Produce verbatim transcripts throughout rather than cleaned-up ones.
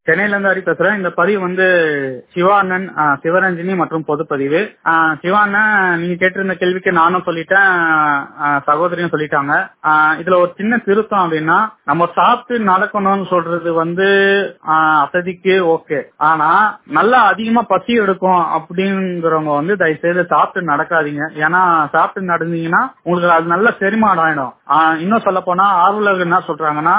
சென்னையில இருந்து ஹரி பேசுறேன். இந்த பதிவு வந்து சிவானன், சிவரஞ்சினி மற்றும் பொதுப்பதிவு. சிவானன், நீங்க கேட்டிருந்த கேள்விக்கு நானும் சொல்லிட்டேன், சகோதரியும் சொல்லிட்டாங்க. இதுல ஒரு சின்ன திருத்தம் அப்படின்னா, நம்ம சாப்பிட்டு நடக்கணும்னு சொல்றது வந்து அசதிக்கு ஓகே. ஆனா நல்லா அதிகமா பசி எடுக்கும் அப்படிங்கிறவங்க வந்து தயவு செய்து சாப்பிட்டு நடக்காதீங்க. ஏன்னா சாப்பிட்டு நடந்தீங்கன்னா உங்களுக்கு அது நல்ல செரிமானம் ஆயிடும். இன்னும் சொல்ல போனா ஆர்வலர்கள் என்ன சொல்றாங்கன்னா,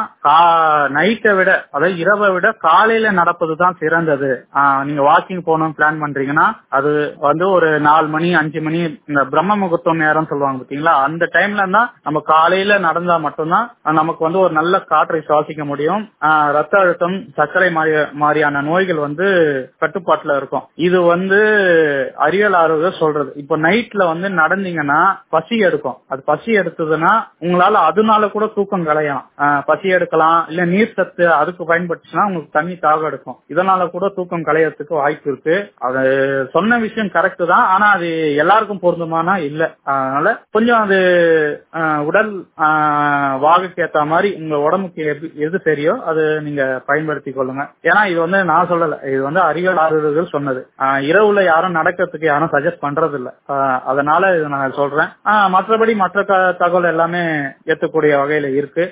நைட்டை விட அதாவது இரவை விட காலையில நடப்பதுதான் சிறந்தது. நீங்க வாக்கிங் போகணும்னு பிளான் பண்றீங்கன்னா அது வந்து ஒரு நாலு மணி அஞ்சு மணி இந்த பிரம்ம முகூர்த்தம் நேரம் சொல்லுவாங்க பாத்தீங்களா, அந்த டைம்ல தான் நம்ம காலையில நடந்தா மட்டும்தான் நமக்கு வந்து ஒரு நல்ல காற்றை சுவாசிக்க முடியும். ரத்த அழுத்தம், சர்க்கரை மாதிரியான நோய்கள் வந்து கட்டுப்பாட்டுல இருக்கும். இது வந்து அறிவியல் ஆரோக்கியம் சொல்றது. இப்போ நைட்ல வந்து நடந்தீங்கன்னா பசி எடுக்கும். அது பசி எடுத்ததுன்னா உங்களால அதனால கூட தூக்கம் கலையலாம். பசி எடுக்கலாம், இல்ல நீர் சத்து அதுக்கு பயன்படுச்சுன்னா உங்களுக்கு தண்ணி தாக எடுக்கும். இதனால கூட தூக்கம் கலையறதுக்கு வாய்ப்பு இருக்கு. அது சொன்ன விஷயம் கரெக்ட் தான், ஆனா அது எல்லாருக்கும் பொருந்துமானா இல்ல. அதனால கொஞ்சம் அது உடல் வாகுக்கு ஏத்த மாதிரி உங்க உடம்புக்கு எது சரியோ அது நீங்க பயன்படுத்திக் கொள்ளுங்க. ஏன்னா இது வந்து நான் சொல்லல, இது வந்து அறிவியல் ஆர்வலர்கள் சொன்னது. இரவுல யாரும் நடக்கிறதுக்கு யாரும் சஜஸ்ட் பண்றது இல்ல. அதனால இது நான் சொல்றேன். மற்றபடி மற்ற தகவல் எல்லாமே ஏற்றக்கூடிய வகையில இருக்கு.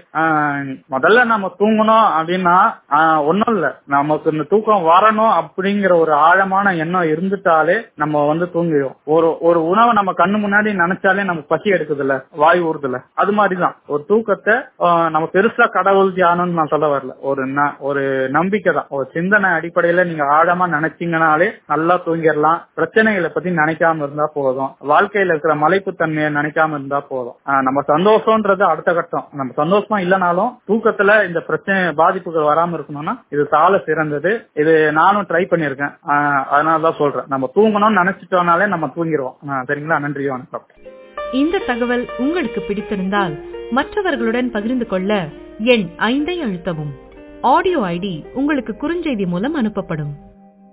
முதல்ல நம்ம தூங்கணும் அப்படின்னா ஒன்னும் இல்ல, நமக்கு இந்த தூக்கம் வரணும் அப்படிங்கிற ஒரு ஆழமான எண்ணம் இருந்துட்டாலே நம்ம வந்து தூங்கிடுவோம். ஒரு ஒரு உணவை நம்ம கண்ணு முன்னாடி நினைச்சாலே நமக்கு பசி எடுக்குது இல்ல, வாய் ஊறுதுல, அது மாதிரிதான் ஒரு தூக்கத்தை நம்ம பெருசா கடவுள் தியானம்னு நான் சொல்ல வரல, ஒரு ஒரு நம்பிக்கை தான், ஒரு சிந்தனை அடிப்படையில நீங்க ஆழமா நினைச்சீங்கன்னாலே நல்லா தூங்கிடலாம். பிரச்சனைகளை பத்தி நினைக்காம இருந்தா போதும், வாழ்க்கையில இருக்கிற மலைப்பு தன்மையை நினைக்காம இருந்தா போதும். நம்ம சந்தோஷம்ன்றது அடுத்த கட்டம். நம்ம சந்தோஷமா இல்லைனாலும் தூக்கத்துல இந்த பிரச்சனை பாதிப்புகள் வராம இருக்கணும்னா இது சால சிறந்தது. இது நானும் ட்ரை பண்ணிருக்கேன், அதனாலதான் சொல்றேன். நம்ம தூங்கணும்னு நினைச்சிட்டோம்னாலே நம்ம தூங்கிடுவோம். சரிங்களா? நன்றி, வணக்கம். இந்த தகவல் உங்களுக்கு பிடித்திருந்தால் மற்றவர்களுடன் பகிர்ந்து கொள்ள எண் ஐந்தை அழுத்தவும். ஆடியோ ஐடி உங்களுக்கு குறுஞ்செய்தி மூலம் அனுப்பப்படும்.